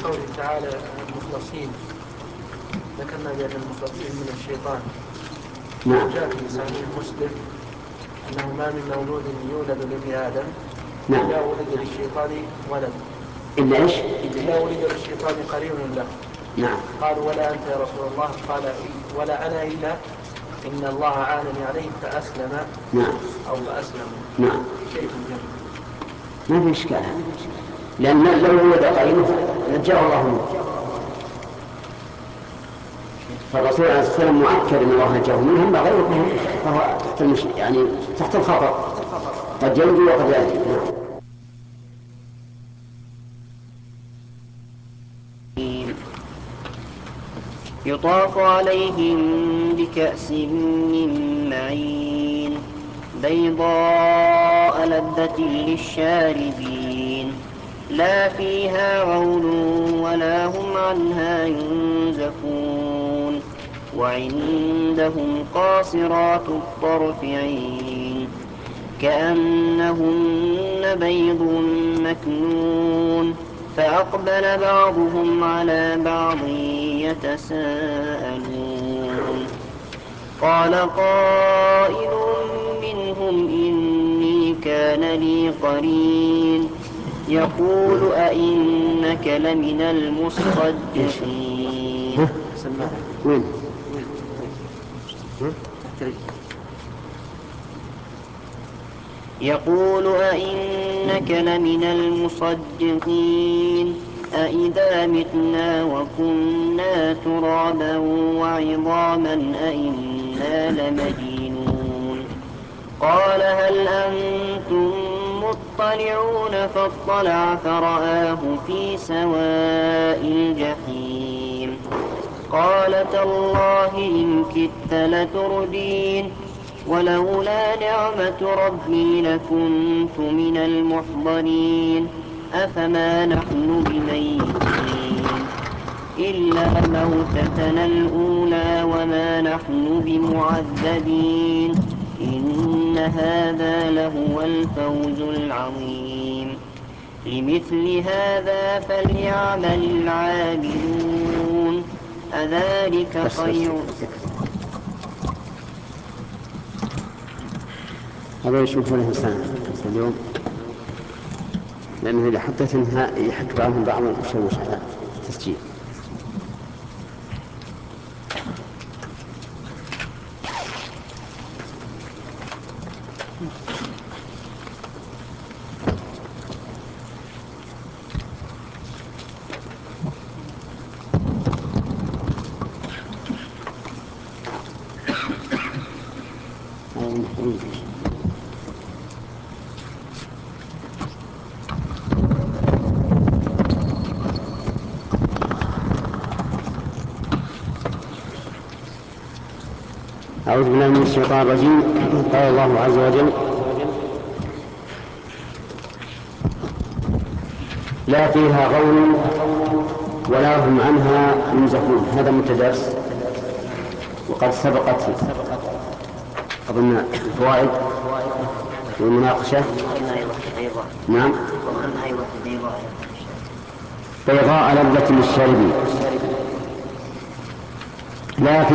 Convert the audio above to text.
قوله تعالى المخلصين، ذكرنا بأن المخلصين من الشيطان. وجاء في صحيح مسلم أنه ما من مولود يولد لابن آدم إلا ولد للشيطان ولد، إلا ولد للشيطان قرين له. قالوا ولا أنت يا رسول الله؟ قال ولا أنا إلا إن الله عانني عليه فأسلم أو فأسلم. كيف الجمع؟ ما في إشكال، لأن لو ولد قرينه نجاه الله منه. فالرسول عليه الصلاة والسلام مؤكد أن الله نجاه منهم، ما غيره فهو تحت الخطر، قد ينجو وقد لا ينجو. يطاف عليهم بكأس من معين بيضاء لذة للشاربين لا فيها غول ولا هم عنها ينزفون وعندهم قاصرات الطرف عين كأنهن بيض مكنون فأقبل بعضهم على بعض يتساءلون قال قائل منهم إني كان لي قرين يقول أئنك لمن المصدقين. يقول أئنك لمن المصدقين أئذا متنا وكنا ترابا وعظاما أئنا لمدينون قال هل أنتم مطلعون فاطلع فرآه في سواء الجحيم قال تالله إن كدت لتردين ولولا نعمة ربي لكنت من المحضرين أفما نحن بميتين إلا موتتنا الأولى وما نحن بمعذبين إن هذا لهو الفوز العظيم لمثل هذا فليعمل العاملون أذلك خير. هذا يشوفونه الإنسان اليوم، لأنه إذا حطيت انها يحك بعضهم بعض يشوش على التسجيل. أعوذ بالله من الشيطان الرجيم. قال الله عز وجل لا فيها غول ولا هم عنها ينزفون. هذا متدرس وقد سبقت أظن الفوائد والمناقشة. نعم بيضاء لذة للشاربين لا